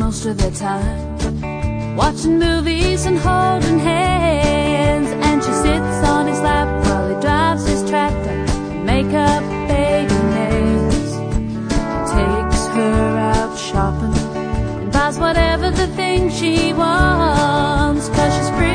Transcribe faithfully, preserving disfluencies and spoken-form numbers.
most of their time watching movies and holding hands, and she sits on his lap while he drives his tractor and makeup baby nails. He takes her out shopping and buys whatever the thing she wants, 'cause she's free